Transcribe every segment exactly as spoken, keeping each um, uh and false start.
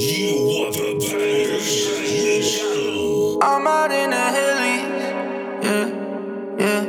You are the best. I'm out in the hilly, yeah, yeah.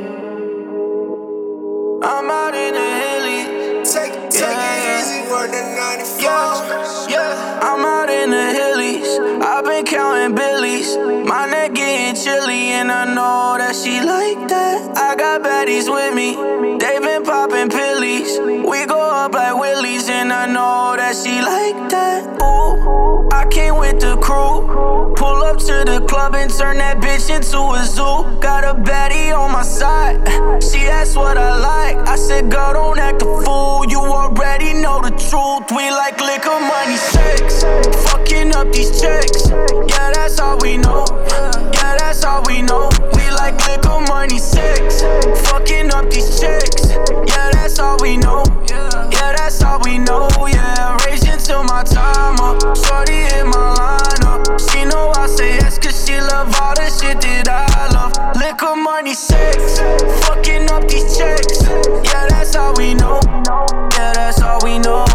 I'm out in the hilly, Take, take yeah, it easy, run the ninety-four. yeah, yeah. I'm out in the hillies, I've been counting billies. My neck getting chilly and I know that she like that. I got baddies with me, they been popping pillies. We go up like Willies and I know that she like that. Ooh, I came with the crew, pull up to the club and turn that bitch into a zoo. Got a baddie on my side, she asked what I like. I said, girl, don't act a fool, you already know the truth. We like liquor, money, sex, fucking up these checks. Yeah, that's all we know, yeah, that's all we know. We like liquor, money, sex, fucking up these checks. Yeah, that's all we know, yeah, that's all we know. Yeah, racing till my time up, shorty in my lineup. She know I say yes cause she love all the shit that I love. Liquor, money, sex, fucking up these checks. Yeah, that's all we know, yeah, that's all we know.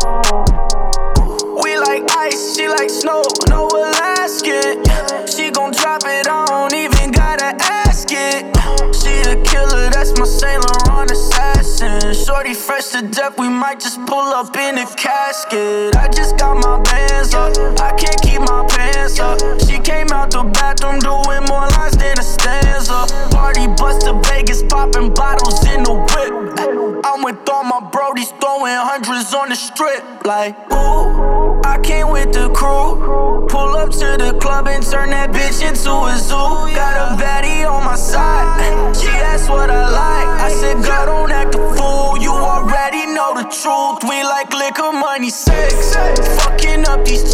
We like ice, she like snow, no Alaskan. She gon' drop it, I don't even gotta ask it. She the killer, that's my Saint Laurent assassin. Shorty fresh to death, we might just pull up in a casket. I just got my bands up, I can't keep my pants up. She came out the bathroom doing more lines than a stanza. Party bus to Vegas, popping bottles in the whip. I'm with all my brodies, throwing hundreds on the strip. Like, ooh, I came with the crew, pull up to the club and turn that bitch into a zoo. Got a baddie on my side, she asked what I like. I said, girl, don't act a fool, you already know the truth. We like liquor, money, sex, fucking up these